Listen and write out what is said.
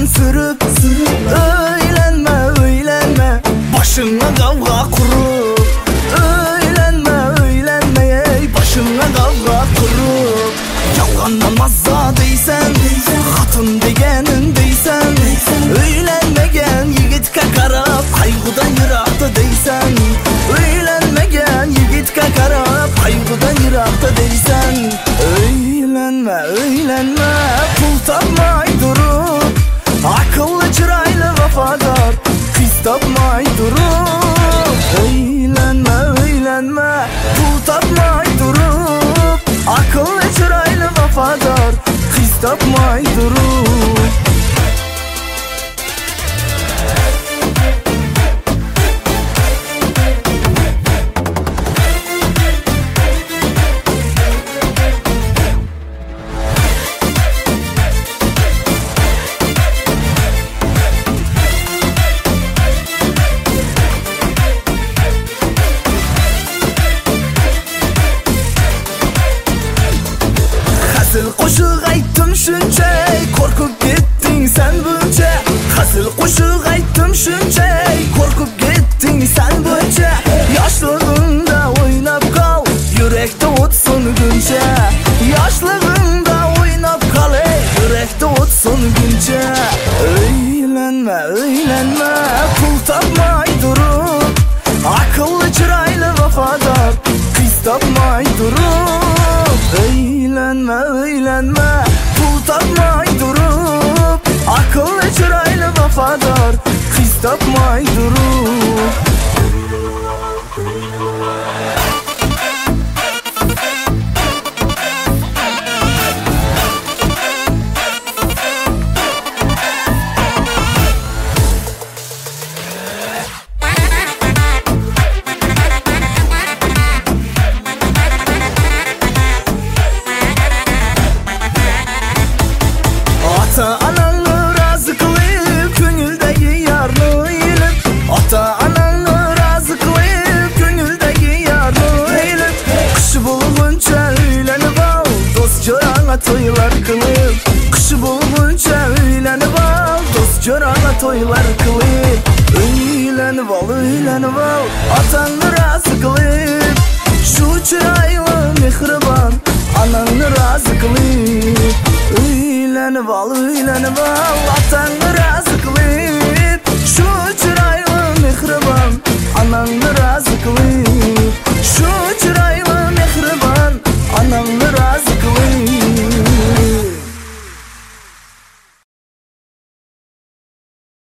sürüp Öylenme başına kavga kurup Öylenme ey başına kavga kurup Yalgan namazza deysen Hatun degenin deysen Öylenmegen yigitke karab Kaygıdan yırakta deysen Öylenmegen yigitke karab Kaygıdan yırakta deysen Öylenme pul tapmay durup Akıllı çıraylı vafadar Kız tapmay durup Öylenme pul tapmay durup Akıllı çıraylı vafadar Kız tapmay durup Hazır qo'shiq aytdim shuncha qo'rqib ketding sen buncha Hazır qo'shiq aytdim shuncha qo'rqib ketding sen buncha Yoshlig'ingda o'ynab qol yurakda o't so'nguncha Yoshlig'ingda o'ynab qol yurakda o't so'nguncha Öylenme pul topmay turib Aqlli chiroyli vafodor qiz topmay turib Öylenme pul topmay durup Akıllı çıraylı vafadar Kız topmay durup Ata-ananı razı kılıp Könüldeki yarlı eylip Ata-ananı razı kılıp Könüldeki yarlı eylip Kışı bulgunca öylenip al Dost görana toylar kılıp Kışı bulgunca öylenip al Dost görana toylar kılıp Öylenip al Atanı razı kılıp Şu çıraylı mihriban Ananı razı kılıp Öylenip al